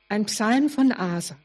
Ein Psalm von Asaf.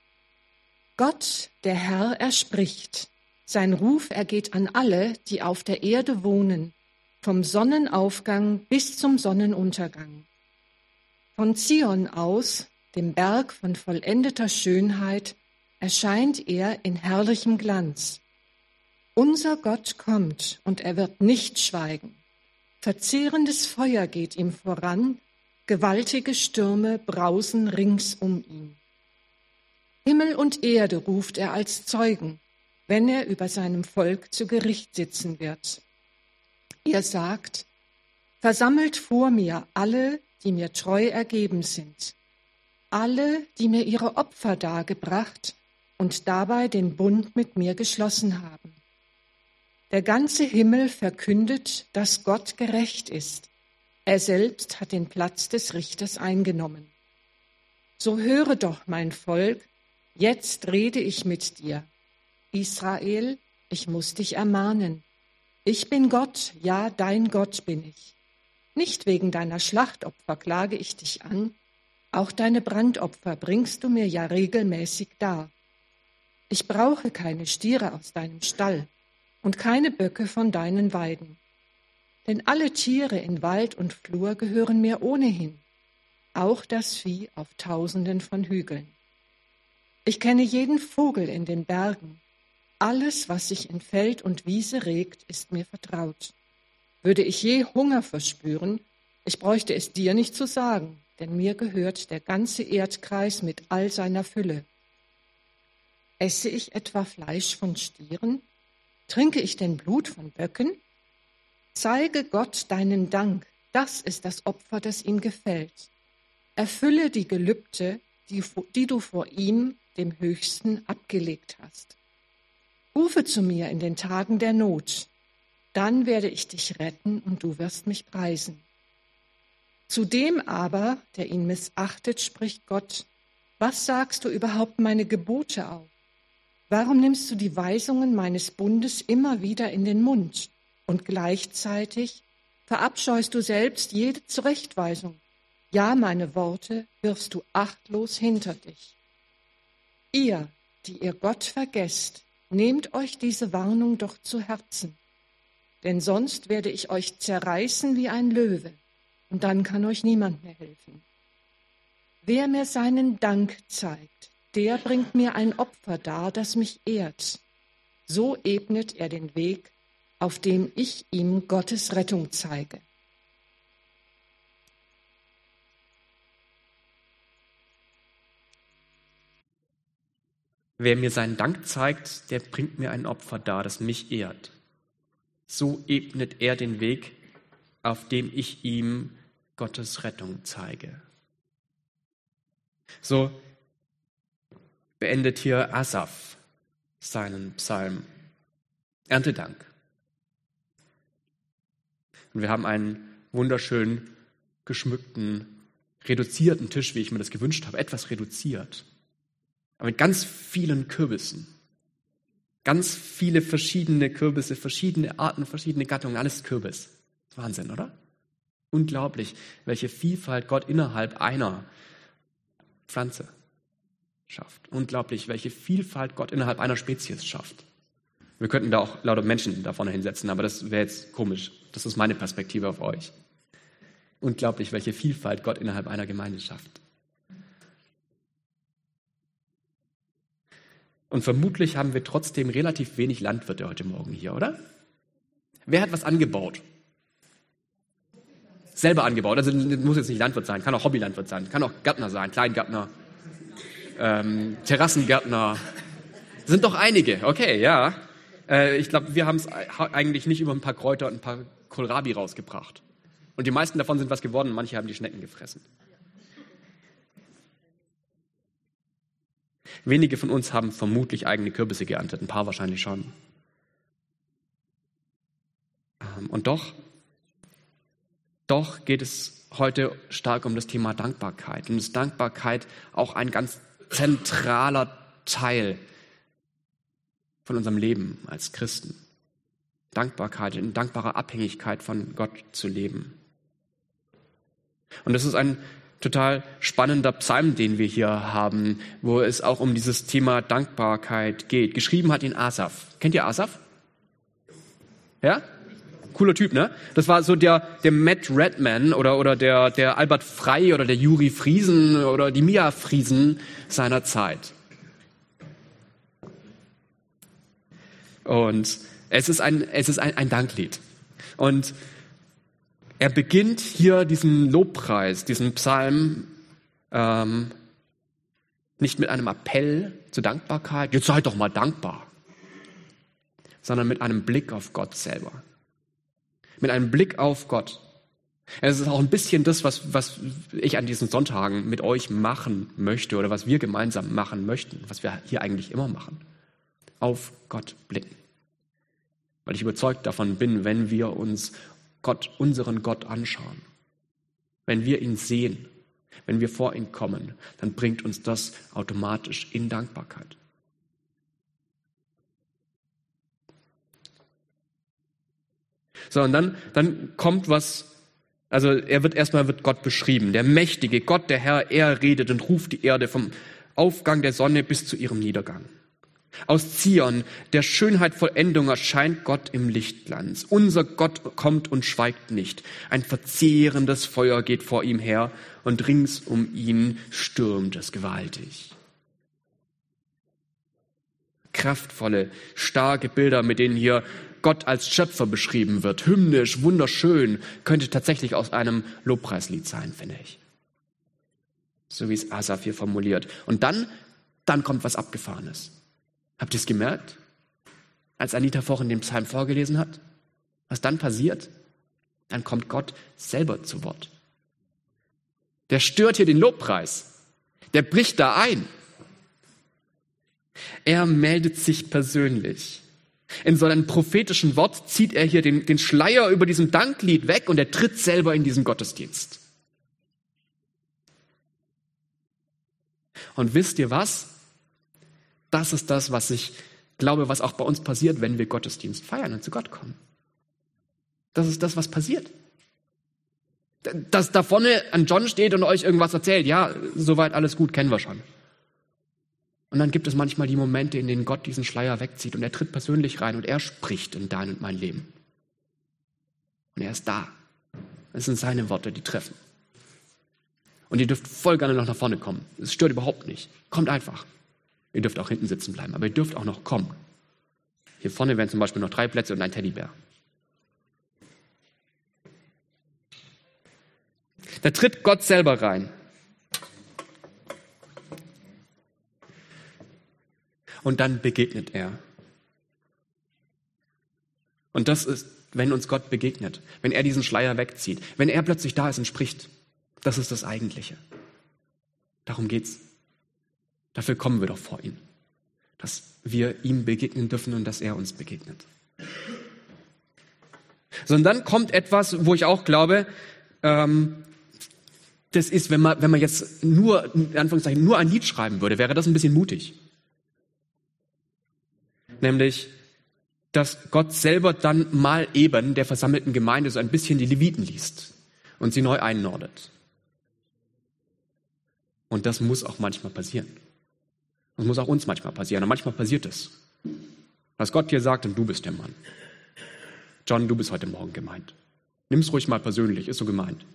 Gott, der Herr, er spricht. Sein Ruf ergeht an alle, die auf der Erde wohnen, vom Sonnenaufgang bis zum Sonnenuntergang. Von Zion aus, dem Berg von vollendeter Schönheit, erscheint er in herrlichem Glanz. Unser Gott kommt, und er wird nicht schweigen. Verzehrendes Feuer geht ihm voran, gewaltige Stürme brausen rings um ihn. Himmel und Erde ruft er als Zeugen, wenn er über seinem Volk zu Gericht sitzen wird. Er sagt: Versammelt vor mir alle, die mir treu ergeben sind, alle, die mir ihre Opfer dargebracht und dabei den Bund mit mir geschlossen haben. Der ganze Himmel verkündet, dass Gott gerecht ist. Er selbst hat den Platz des Richters eingenommen. So höre doch, mein Volk, jetzt rede ich mit dir. Israel, ich muss dich ermahnen. Ich bin Gott, ja, dein Gott bin ich. Nicht wegen deiner Schlachtopfer klage ich dich an, auch deine Brandopfer bringst du mir ja regelmäßig dar. Ich brauche keine Stiere aus deinem Stall und keine Böcke von deinen Weiden. Denn alle Tiere in Wald und Flur gehören mir ohnehin, auch das Vieh auf Tausenden von Hügeln. Ich kenne jeden Vogel in den Bergen. Alles, was sich in Feld und Wiese regt, ist mir vertraut. Würde ich je Hunger verspüren, ich bräuchte es dir nicht zu sagen, denn mir gehört der ganze Erdkreis mit all seiner Fülle. Esse ich etwa Fleisch von Stieren? Trinke ich denn Blut von Böcken? Zeige Gott deinen Dank, das ist das Opfer, das ihm gefällt. Erfülle die Gelübde, die du vor ihm, dem Höchsten, abgelegt hast. Rufe zu mir in den Tagen der Not, dann werde ich dich retten und du wirst mich preisen. Zu dem aber, der ihn missachtet, spricht Gott: Was sagst du überhaupt meine Gebote auf? Warum nimmst du die Weisungen meines Bundes immer wieder in den Mund? Und gleichzeitig verabscheust du selbst jede Zurechtweisung. Ja, meine Worte wirfst du achtlos hinter dich. Ihr, die ihr Gott vergesst, nehmt euch diese Warnung doch zu Herzen. Denn sonst werde ich euch zerreißen wie ein Löwe, und dann kann euch niemand mehr helfen. Wer mir seinen Dank zeigt, der bringt mir ein Opfer dar, das mich ehrt. So ebnet er den Weg, auf dem ich ihm Gottes Rettung zeige. Wer mir seinen Dank zeigt, der bringt mir ein Opfer dar, das mich ehrt. So ebnet er den Weg, auf dem ich ihm Gottes Rettung zeige. So beendet hier Asaf seinen Psalm. Erntedank. Und wir haben einen wunderschön geschmückten, reduzierten Tisch, wie ich mir das gewünscht habe, etwas reduziert. Aber mit ganz vielen Kürbissen. Ganz viele verschiedene Kürbisse, verschiedene Arten, verschiedene Gattungen, alles Kürbis. Wahnsinn, oder? Unglaublich, welche Vielfalt Gott innerhalb einer Pflanze schafft. Unglaublich, welche Vielfalt Gott innerhalb einer Spezies schafft. Wir könnten da auch lauter Menschen da vorne hinsetzen, aber das wäre jetzt komisch. Das ist meine Perspektive auf euch. Unglaublich, welche Vielfalt Gott innerhalb einer Gemeinde schafft. Und vermutlich haben wir trotzdem relativ wenig Landwirte heute Morgen hier, oder? Wer hat was angebaut? Selber angebaut. Also muss jetzt nicht Landwirt sein, kann auch Hobbylandwirt sein, kann auch Gärtner sein, Kleingärtner, Terrassengärtner. Sind doch einige, okay, ja. Ich glaube, wir haben es eigentlich nicht über ein paar Kräuter und ein paar Kohlrabi rausgebracht. Und die meisten davon sind was geworden, manche haben die Schnecken gefressen. Wenige von uns haben vermutlich eigene Kürbisse geerntet, ein paar wahrscheinlich schon. Und doch geht es heute stark um das Thema Dankbarkeit. Und ist Dankbarkeit auch ein ganz zentraler Teil von unserem Leben als Christen. Dankbarkeit, in dankbarer Abhängigkeit von Gott zu leben. Und das ist ein total spannender Psalm, den wir hier haben, wo es auch um dieses Thema Dankbarkeit geht. Geschrieben hat ihn Asaf. Kennt ihr Asaf? Ja? Cooler Typ, ne? Das war so der Matt Redman oder der Albert Frey oder der Juri Friesen oder die Mia Friesen seiner Zeit. Und es ist ein Danklied. Und er beginnt hier diesen Lobpreis, diesen Psalm, nicht mit einem Appell zur Dankbarkeit, jetzt seid doch mal dankbar, sondern mit einem Blick auf Gott selber. Mit einem Blick auf Gott. Es ist auch ein bisschen das, was ich an diesen Sonntagen mit euch machen möchte oder was wir gemeinsam machen möchten, was wir hier eigentlich immer machen. Auf Gott blicken. Weil ich überzeugt davon bin, wenn wir uns unseren Gott anschauen, wenn wir ihn sehen, wenn wir vor ihn kommen, dann bringt uns das automatisch in Dankbarkeit. So, und dann kommt was, also erstmal wird Gott beschrieben, der mächtige Gott, der Herr, er redet und ruft die Erde vom Aufgang der Sonne bis zu ihrem Niedergang. Aus Zion, der Schönheit Vollendung, erscheint Gott im Lichtglanz. Unser Gott kommt und schweigt nicht. Ein verzehrendes Feuer geht vor ihm her und rings um ihn stürmt es gewaltig. Kraftvolle, starke Bilder, mit denen hier Gott als Schöpfer beschrieben wird. Hymnisch, wunderschön, könnte tatsächlich aus einem Lobpreislied sein, finde ich. So wie es Asaf hier formuliert. Und dann kommt was Abgefahrenes. Habt ihr es gemerkt, als Anita vorhin den Psalm vorgelesen hat? Was dann passiert? Dann kommt Gott selber zu Wort. Der stört hier den Lobpreis. Der bricht da ein. Er meldet sich persönlich. In so einem prophetischen Wort zieht er hier den Schleier über diesem Danklied weg und er tritt selber in diesen Gottesdienst. Und wisst ihr was? Das ist das, was ich glaube, was auch bei uns passiert, wenn wir Gottesdienst feiern und zu Gott kommen. Das ist das, was passiert. Dass da vorne ein John steht und euch irgendwas erzählt, ja, soweit alles gut, kennen wir schon. Und dann gibt es manchmal die Momente, in denen Gott diesen Schleier wegzieht und er tritt persönlich rein und er spricht in dein und mein Leben. Und er ist da. Es sind seine Worte, die treffen. Und ihr dürft voll gerne noch nach vorne kommen. Es stört überhaupt nicht. Kommt einfach. Ihr dürft auch hinten sitzen bleiben, aber ihr dürft auch noch kommen. Hier vorne wären zum Beispiel noch 3 Plätze und ein Teddybär. Da tritt Gott selber rein. Und dann begegnet er. Und das ist, wenn uns Gott begegnet, wenn er diesen Schleier wegzieht, wenn er plötzlich da ist und spricht, das ist das Eigentliche. Darum geht's. Dafür kommen wir doch vor ihn, dass wir ihm begegnen dürfen und dass er uns begegnet. So, und dann kommt etwas, wo ich auch glaube, das ist, wenn man jetzt nur, in Anführungszeichen, nur ein Lied schreiben würde, wäre das ein bisschen mutig. Nämlich, dass Gott selber dann mal eben der versammelten Gemeinde so ein bisschen die Leviten liest und sie neu einnordet. Und das muss auch manchmal passieren. Das muss auch uns manchmal passieren. Und manchmal passiert es. Dass Gott dir sagt, und du bist der Mann. John, du bist heute Morgen gemeint. Nimm's ruhig mal persönlich, ist so gemeint.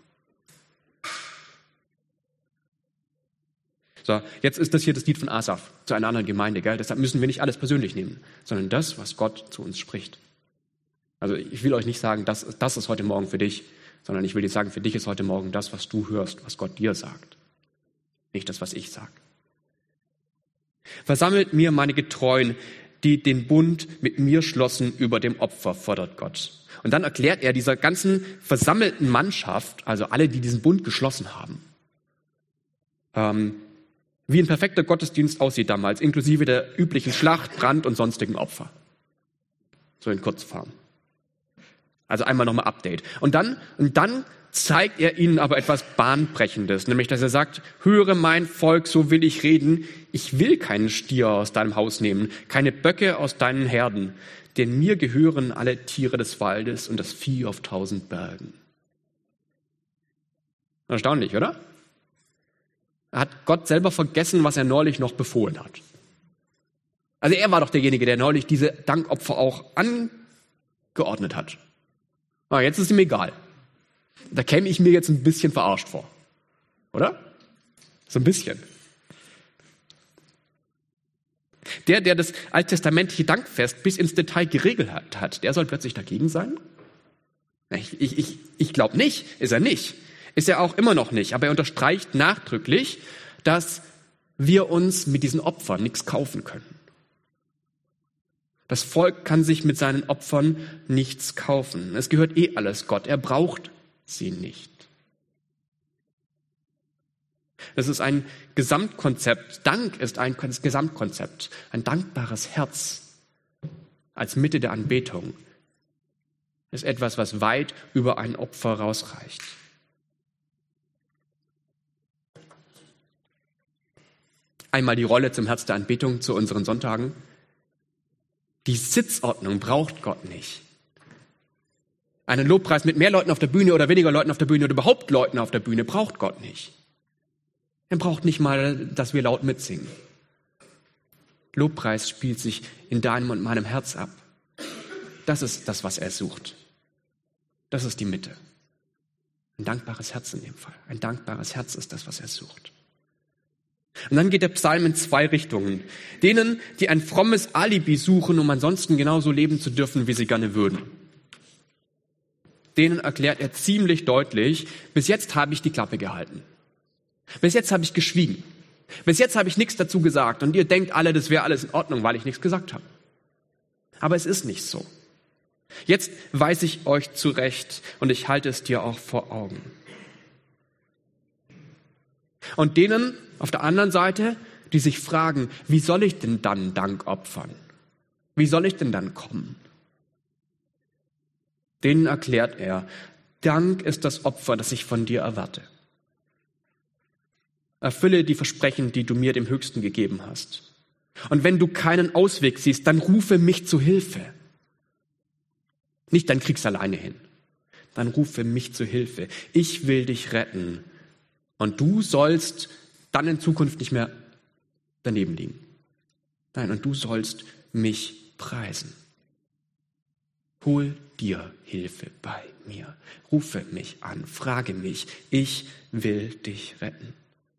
So, jetzt ist das hier das Lied von Asaf zu einer anderen Gemeinde, gell? Deshalb müssen wir nicht alles persönlich nehmen, sondern das, was Gott zu uns spricht. Also ich will euch nicht sagen, das ist heute Morgen für dich, sondern ich will dir sagen, für dich ist heute Morgen das, was du hörst, was Gott dir sagt. Nicht das, was ich sage. Versammelt mir meine Getreuen, die den Bund mit mir schlossen über dem Opfer, fordert Gott. Und dann erklärt er dieser ganzen versammelten Mannschaft, also alle, die diesen Bund geschlossen haben, wie ein perfekter Gottesdienst aussieht damals, inklusive der üblichen Schlacht, Brand und sonstigen Opfer. So in Kurzform. Also einmal nochmal Update. Und dann zeigt er ihnen aber etwas Bahnbrechendes, nämlich dass er sagt, höre mein Volk, so will ich reden, ich will keinen Stier aus deinem Haus nehmen, keine Böcke aus deinen Herden, denn mir gehören alle Tiere des Waldes und das Vieh auf 1000 Bergen. Erstaunlich, oder? Hat Gott selber vergessen, was er neulich noch befohlen hat? Also er war doch derjenige, der neulich diese Dankopfer auch angeordnet hat. Aber jetzt ist ihm egal. Da käme ich mir jetzt ein bisschen verarscht vor. Oder? So ein bisschen. Der das alttestamentliche Dankfest bis ins Detail geregelt hat, der soll plötzlich dagegen sein? Ich glaube nicht, ist er nicht. Ist er auch immer noch nicht. Aber er unterstreicht nachdrücklich, dass wir uns mit diesen Opfern nichts kaufen können. Das Volk kann sich mit seinen Opfern nichts kaufen. Es gehört alles Gott. Er braucht sie nicht. Das ist ein Gesamtkonzept. Dank ist ein Gesamtkonzept. Ein dankbares Herz als Mitte der Anbetung ist etwas, was weit über ein Opfer rausreicht. Einmal die Rolle zum Herz der Anbetung zu unseren Sonntagen. Die Sitzordnung braucht Gott nicht. Einen Lobpreis mit mehr Leuten auf der Bühne oder weniger Leuten auf der Bühne oder überhaupt Leuten auf der Bühne braucht Gott nicht. Er braucht nicht mal, dass wir laut mitsingen. Lobpreis spielt sich in deinem und meinem Herz ab. Das ist das, was er sucht. Das ist die Mitte. Ein dankbares Herz in dem Fall. Ein dankbares Herz ist das, was er sucht. Und dann geht der Psalm in zwei Richtungen. Denen, die ein frommes Alibi suchen, um ansonsten genauso leben zu dürfen, wie sie gerne würden. Denen erklärt er ziemlich deutlich, bis jetzt habe ich die Klappe gehalten. Bis jetzt habe ich geschwiegen. Bis jetzt habe ich nichts dazu gesagt. Und ihr denkt alle, das wäre alles in Ordnung, weil ich nichts gesagt habe. Aber es ist nicht so. Jetzt weise ich euch zurecht und ich halte es dir auch vor Augen. Und denen auf der anderen Seite, die sich fragen, wie soll ich denn dann Dank opfern? Wie soll ich denn dann kommen? Denen erklärt er, Dank ist das Opfer, das ich von dir erwarte. Erfülle die Versprechen, die du mir dem Höchsten gegeben hast. Und wenn du keinen Ausweg siehst, dann rufe mich zu Hilfe. Nicht, dann kriegst du alleine hin. Dann rufe mich zu Hilfe. Ich will dich retten. Und du sollst dann in Zukunft nicht mehr daneben liegen. Nein, und du sollst mich preisen. Hol dir Hilfe bei mir. Rufe mich an, frage mich. Ich will dich retten.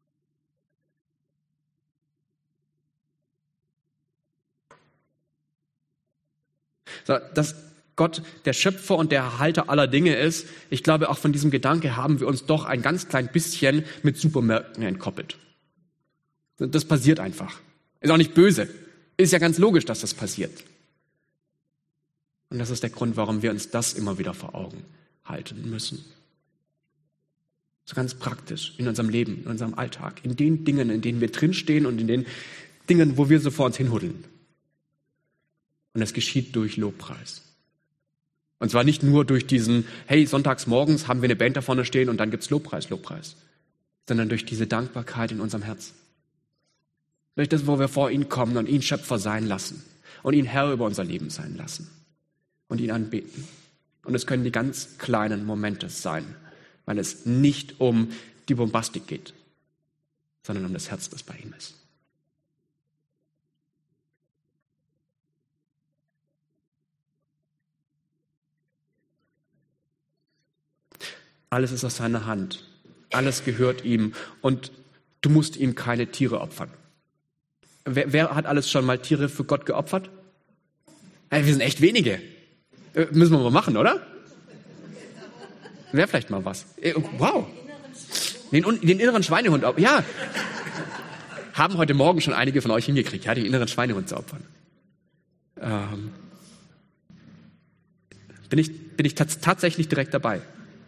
So, dass Gott der Schöpfer und der Erhalter aller Dinge ist, ich glaube, auch von diesem Gedanke haben wir uns doch ein ganz klein bisschen mit Supermärkten entkoppelt. Das passiert einfach. Ist auch nicht böse. Ist ja ganz logisch, dass das passiert. Und das ist der Grund, warum wir uns das immer wieder vor Augen halten müssen. So ganz praktisch in unserem Leben, in unserem Alltag, in den Dingen, in denen wir drinstehen und in den Dingen, wo wir so vor uns hinhuddeln. Und das geschieht durch Lobpreis. Und zwar nicht nur durch diesen, hey, sonntags morgens haben wir eine Band da vorne stehen und dann gibt's Lobpreis, sondern durch diese Dankbarkeit in unserem Herz. Durch das, wo wir vor ihn kommen und ihn Schöpfer sein lassen und ihn Herr über unser Leben sein lassen und ihn anbeten. Und es können die ganz kleinen Momente sein, weil es nicht um die Bombastik geht, sondern um das Herz, das bei ihm ist. Alles ist aus seiner Hand. Alles gehört ihm. Und du musst ihm keine Tiere opfern. Wer hat alles schon mal Tiere für Gott geopfert? Wir sind echt wenige. Müssen wir mal machen, oder? Wäre vielleicht mal was. Wow. Den inneren Schweinehund. Ja. Haben heute Morgen schon einige von euch hingekriegt, ja, den inneren Schweinehund zu opfern. Bin ich tatsächlich direkt dabei.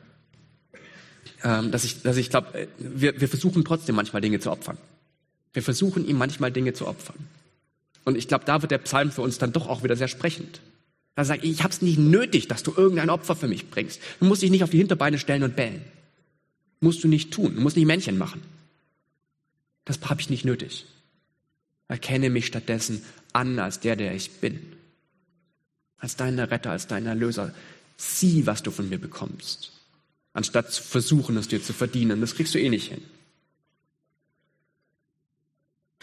Dass ich glaube, wir versuchen trotzdem manchmal Dinge zu opfern. Wir versuchen ihm manchmal Dinge zu opfern. Und ich glaube, da wird der Psalm für uns dann doch auch wieder sehr sprechend. Er sagt, ich habe es nicht nötig, dass du irgendein Opfer für mich bringst. Du musst dich nicht auf die Hinterbeine stellen und bellen. Musst du nicht tun. Du musst nicht Männchen machen. Das habe ich nicht nötig. Erkenne mich stattdessen an als der ich bin. Als dein Retter, als dein Erlöser. Sieh, was du von mir bekommst. Anstatt zu versuchen, es dir zu verdienen. Das kriegst du eh nicht hin.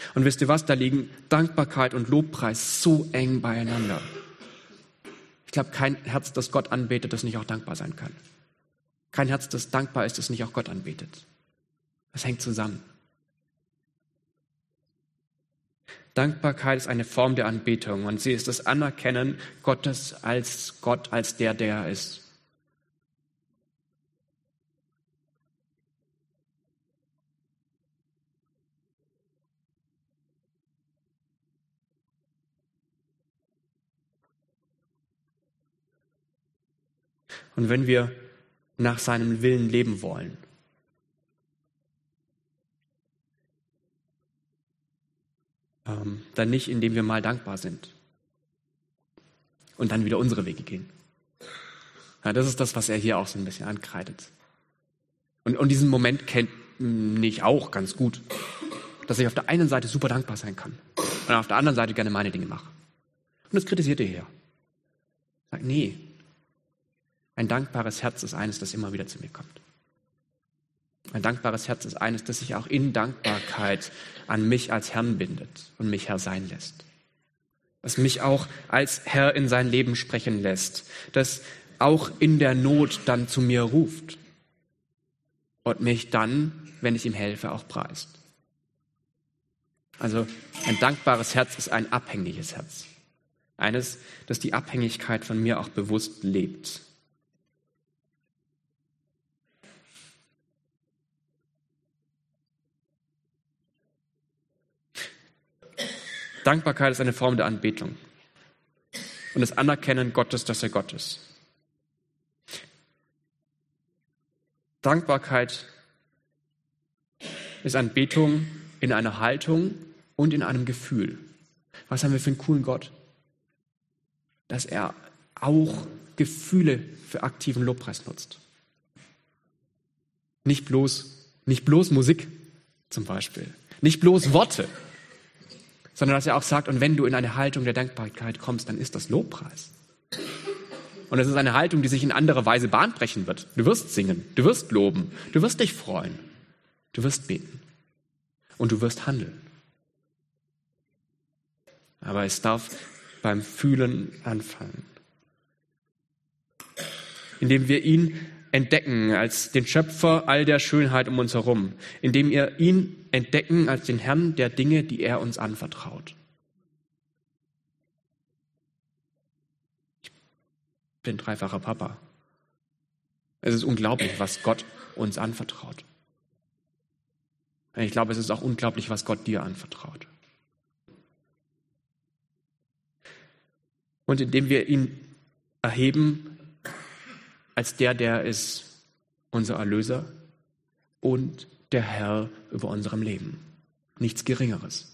Und wisst ihr was, da liegen Dankbarkeit und Lobpreis so eng beieinander. Ich glaube, kein Herz, das Gott anbetet, das nicht auch dankbar sein kann. Kein Herz, das dankbar ist, das nicht auch Gott anbetet. Das hängt zusammen. Dankbarkeit ist eine Form der Anbetung und sie ist das Anerkennen Gottes als Gott, als der er ist. Und wenn wir nach seinem Willen leben wollen, dann nicht, indem wir mal dankbar sind und dann wieder unsere Wege gehen. Ja, das ist das, was er hier auch so ein bisschen ankreidet. Und diesen Moment kenne ich auch ganz gut, dass ich auf der einen Seite super dankbar sein kann und auf der anderen Seite gerne meine Dinge mache. Und das kritisiert er hier. Sagt, nee, ein dankbares Herz ist eines, das immer wieder zu mir kommt. Ein dankbares Herz ist eines, das sich auch in Dankbarkeit an mich als Herrn bindet und mich Herr sein lässt. Das mich auch als Herr in sein Leben sprechen lässt. Das auch in der Not dann zu mir ruft. Und mich dann, wenn ich ihm helfe, auch preist. Also ein dankbares Herz ist ein abhängiges Herz. Eines, das die Abhängigkeit von mir auch bewusst lebt. Dankbarkeit ist eine Form der Anbetung und das Anerkennen Gottes, dass er Gott ist. Dankbarkeit ist Anbetung in einer Haltung und in einem Gefühl. Was haben wir für einen coolen Gott? Dass er auch Gefühle für aktiven Lobpreis nutzt. Nicht bloß Musik zum Beispiel, nicht bloß Worte, sondern dass er auch sagt, und wenn du in eine Haltung der Dankbarkeit kommst, dann ist das Lobpreis. Und es ist eine Haltung, die sich in anderer Weise bahnbrechen wird. Du wirst singen, du wirst loben, du wirst dich freuen, du wirst beten und du wirst handeln. Aber es darf beim Fühlen anfangen. Indem wir ihn entdecken als den Schöpfer all der Schönheit um uns herum, indem wir ihn entdecken als den Herrn der Dinge, die er uns anvertraut. Ich bin dreifacher Papa. Es ist unglaublich, was Gott uns anvertraut. Ich glaube, es ist auch unglaublich, was Gott dir anvertraut. Und indem wir ihn erheben als der ist, unser Erlöser und der Herr über unserem Leben. Nichts Geringeres.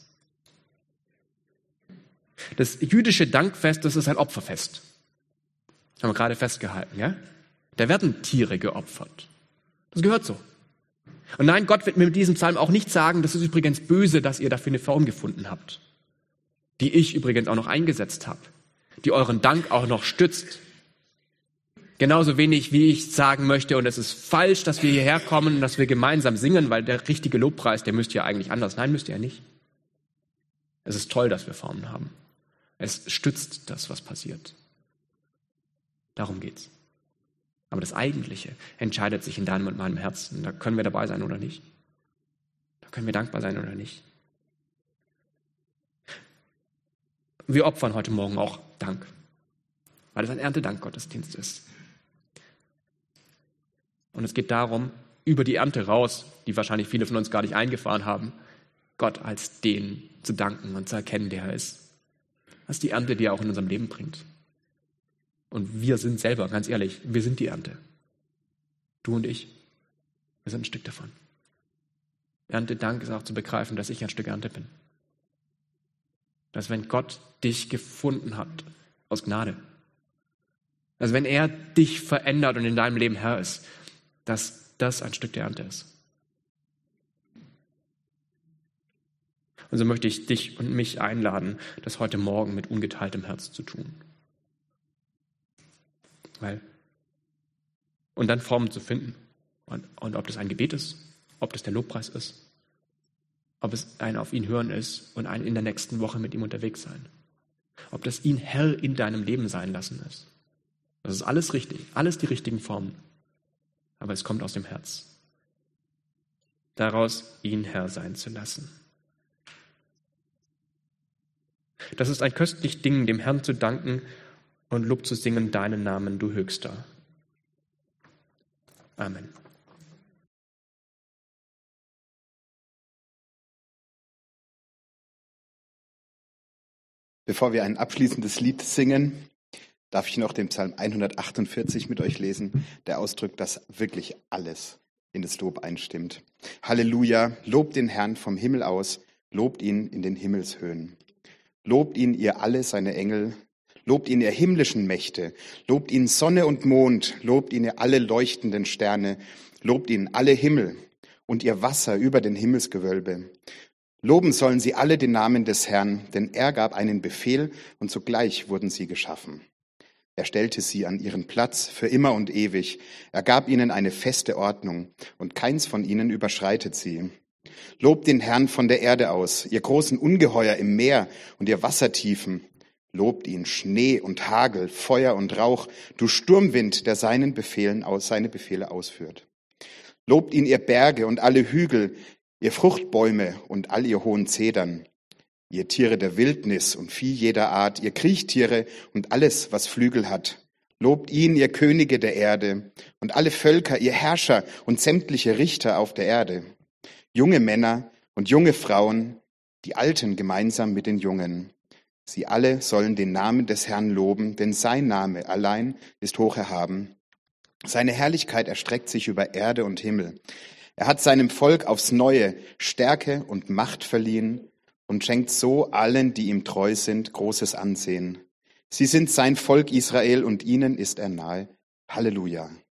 Das jüdische Dankfest, das ist ein Opferfest. Das haben wir gerade festgehalten, ja? Da werden Tiere geopfert. Das gehört so. Und nein, Gott wird mir mit diesem Psalm auch nicht sagen, das ist übrigens böse, dass ihr dafür eine Form gefunden habt, die ich übrigens auch noch eingesetzt habe, die euren Dank auch noch stützt. Genauso wenig, wie ich sagen möchte, und es ist falsch, dass wir hierher kommen und dass wir gemeinsam singen, weil der richtige Lobpreis, der müsste ja eigentlich anders. Nein, müsste er nicht. Es ist toll, dass wir Formen haben. Es stützt das, was passiert. Darum geht's. Aber das Eigentliche entscheidet sich in deinem und meinem Herzen. Da können wir dabei sein oder nicht. Da können wir dankbar sein oder nicht. Wir opfern heute Morgen auch Dank, weil es ein Erntedankgottesdienst ist. Und es geht darum, über die Ernte raus, die wahrscheinlich viele von uns gar nicht eingefahren haben, Gott als den zu danken und zu erkennen, der er ist. Das ist die Ernte, die er auch in unserem Leben bringt. Und wir sind selber, ganz ehrlich, wir sind die Ernte. Du und ich, wir sind ein Stück davon. Erntedank ist auch zu begreifen, dass ich ein Stück Ernte bin. Dass wenn Gott dich gefunden hat, aus Gnade, also wenn er dich verändert und in deinem Leben Herr ist, dass das ein Stück der Ernte ist. Und so möchte ich dich und mich einladen, das heute Morgen mit ungeteiltem Herz zu tun. Und dann Formen zu finden. Und ob das ein Gebet ist, ob das der Lobpreis ist, ob es ein auf ihn hören ist und ein in der nächsten Woche mit ihm unterwegs sein. Ob das ihn Herr in deinem Leben sein lassen ist. Das ist alles richtig, alles die richtigen Formen. Aber es kommt aus dem Herz. Daraus ihn Herr sein zu lassen. Das ist ein köstlich Ding, dem Herrn zu danken und Lob zu singen, deinen Namen, du Höchster. Amen. Bevor wir ein abschließendes Lied singen, darf ich noch den Psalm 148 mit euch lesen, der ausdrückt, dass wirklich alles in das Lob einstimmt. Halleluja, lobt den Herrn vom Himmel aus, lobt ihn in den Himmelshöhen. Lobt ihn, ihr alle seine Engel, lobt ihn, ihr himmlischen Mächte, lobt ihn Sonne und Mond, lobt ihn, ihr alle leuchtenden Sterne, lobt ihn alle Himmel und ihr Wasser über den Himmelsgewölbe. Loben sollen sie alle den Namen des Herrn, denn er gab einen Befehl und sogleich wurden sie geschaffen. Er stellte sie an ihren Platz für immer und ewig. Er gab ihnen eine feste Ordnung und keins von ihnen überschreitet sie. Lobt den Herrn von der Erde aus, ihr großen Ungeheuer im Meer und ihr Wassertiefen. Lobt ihn Schnee und Hagel, Feuer und Rauch, du Sturmwind, der seine Befehle ausführt. Lobt ihn ihr Berge und alle Hügel, ihr Fruchtbäume und all ihr hohen Zedern, ihr Tiere der Wildnis und Vieh jeder Art, ihr Kriechtiere und alles, was Flügel hat. Lobt ihn, ihr Könige der Erde und alle Völker, ihr Herrscher und sämtliche Richter auf der Erde. Junge Männer und junge Frauen, die Alten gemeinsam mit den Jungen. Sie alle sollen den Namen des Herrn loben, denn sein Name allein ist hoch erhaben. Seine Herrlichkeit erstreckt sich über Erde und Himmel. Er hat seinem Volk aufs Neue Stärke und Macht verliehen und schenkt so allen, die ihm treu sind, großes Ansehen. Sie sind sein Volk Israel und ihnen ist er nahe. Halleluja.